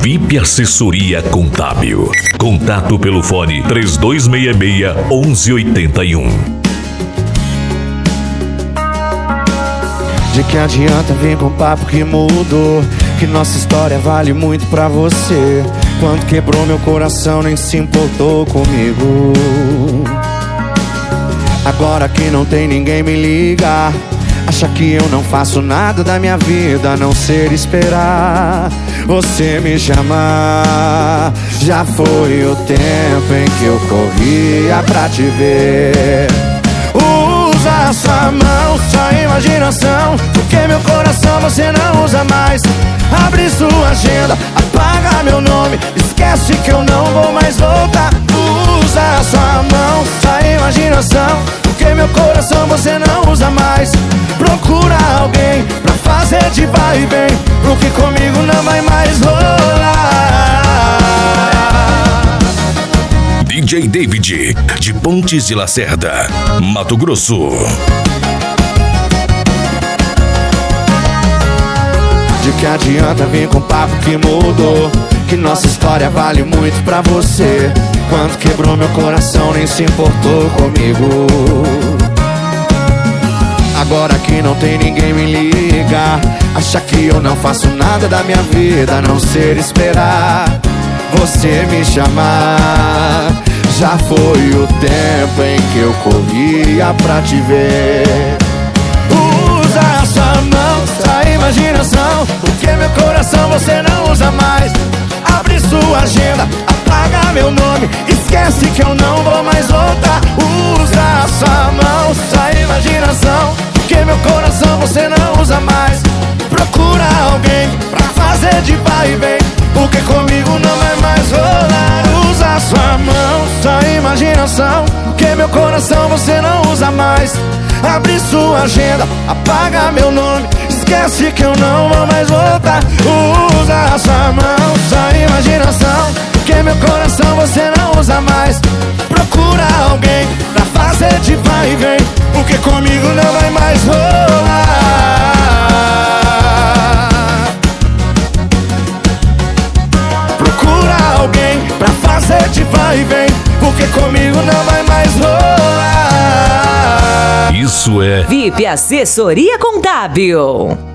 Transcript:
VIP Assessoria Contábil. Contato pelo fone 3266-1181. De que adianta vir com papo que mudou? Que nossa história vale muito pra você. Quando quebrou meu coração nem se importou comigo. Agora que não tem ninguém me liga, acha que eu não faço nada da minha vida a não ser esperar você me chamar. Já foi o tempo em que eu corria pra te ver. Usa sua mão, sua imaginação, porque meu coração você não usa mais. Abre sua agenda, apaga meu nome, esquece que eu não vou mais voltar. Usa sua mão, sua imaginação, porque meu coração você não usa mais. Procura alguém pra fazer de vai e vem, porque comigo não vai mais rolar. DJ David, de Pontes de Lacerda, Mato Grosso. De que adianta vir com papo que mudou? Que nossa história vale muito pra você. Quando quebrou meu coração nem se importou comigo. Agora que não tem ninguém me liga, acha que eu não faço nada da minha vida a não ser esperar você me chamar. Já foi o tempo em que eu corria pra te ver. Usa sua mão, sua imaginação, porque meu coração você não usa mais. Abre sua agenda, apaga meu nome, esquece que eu não vou mais voltar. Usa sua mão, sua imaginação, porque meu coração você não usa mais. Procura alguém pra fazer de vai e vem, porque comigo não vai mais rolar. Usa sua mão, sua imaginação, porque meu coração você não usa mais. Abre sua agenda, apaga meu nome, esquece que eu não vou mais voltar. Usa sua mão, sua imaginação, porque meu coração você não usa mais. Procura alguém pra fazer de vai e vem, porque comigo não vai mais rolar. Procura alguém pra fazer de vai e vem, porque comigo não vai mais rolar. Isso é VIP Assessoria Contábil.